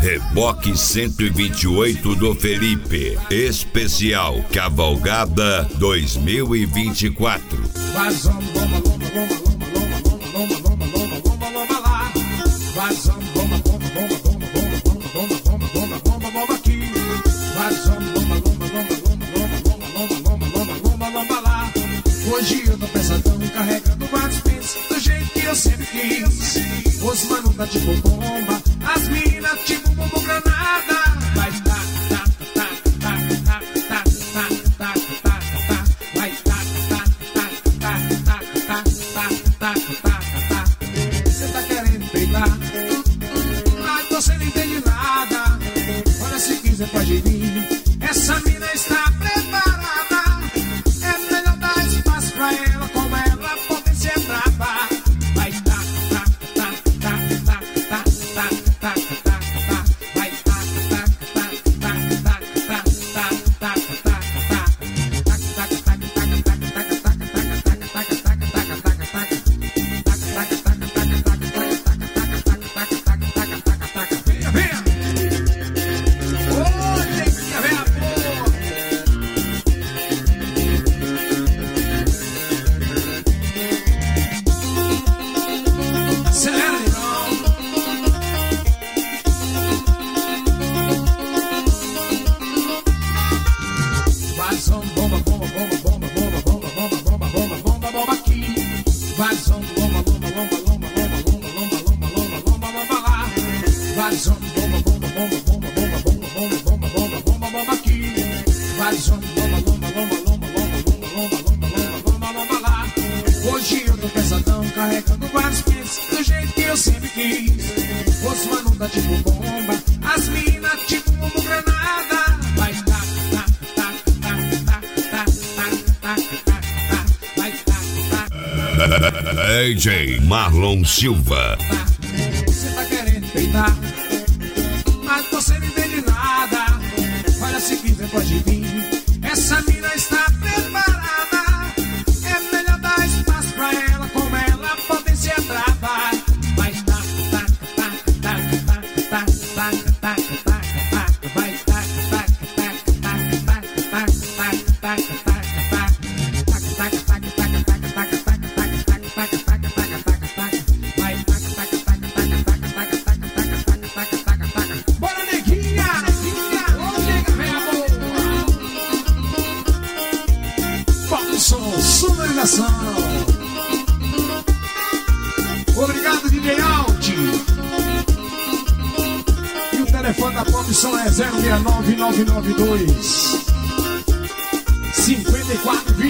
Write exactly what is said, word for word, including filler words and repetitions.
Reboque cento e vinte e oito do Felipe. Especial Cavalgada dois mil e vinte e quatro. Vazão, bomba, bomba, bomba, bomba, bomba, bomba, bomba, bomba, bomba lá. Vazão, bomba, bomba, bomba, bomba, bomba, bomba, bomba, bomba, bomba, bomba aqui. Vazão, bomba, bomba, bomba, bomba, bomba, bomba, bomba, bomba, bomba, bomba lá. Hoje eu tô pesadão, carregando vários pentes do jeito que eu sempre quis. Os mano tá tipo bomba, as minas tipo bomba granada. Vai tá, tá, tá, tá, tá, tá, tá, tá, tá, tá. Vai tá, tá, tá, tá, tá, tá, tá, tá, tá, tá. Cê tá querendo pegar, mas você não entende nada. Olha, se quiser pode vir, essa mina está preparada. É melhor dar espaço pra ela, como ela pode ser brava. Vai tá, tá, tá, tá, tá, tá, tá, tá, tá, tá. Vai tá, tá, tá, tá, tá, tá, tá, tá, tá, tá. Venha, venha. Ô, neguinha, venha, boa. Acelera, irmão. Vazão, bomba, bomba, bomba, bomba, bomba, bomba, bomba, bomba, bomba, bomba, bomba aqui. Vazão, bomba, bomba, bomba, bomba, bomba, bomba, bomba, bomba, bomba, bomba, bomba lá. Vazão, bomba, bomba, bomba, bomba, bomba, bomba, bomba, bomba, bomba, bomba, bomba aqui. Vazão, bomba, bomba, bomba, bomba, bomba, bomba, bomba, bomba, bomba, bomba, bomba lá. Hoje eu tô pesadão, carregando vários pentes do jeito que eu sempre quis. Os mano tá tipo bomba, as minas tipo bomba granada. Vai tá, tá, tá, tá, tá, tá, tá, tá, tá, tá. Vai tá, tá, D J Marlon Silva. tá. Você tá querendo peitar, mas você não entende nada. Olha, se quiser pode vir, essa mina está preparada. É melhor dar espaço pra ela, como ela pode ser brava. Vai tá, tá, tá, tá, tá, tá, tá, tá, tá, tá. Vai tá, tá, tá, tá, tá, tá, tá, tá, tá, tá. Bora, neguinha! Ô, nega, vem, amor! Bota o som, sonorização! Obrigado, D J Alt! E o telefone da Pop Som é zero seis nove nove nove dois cinco quatro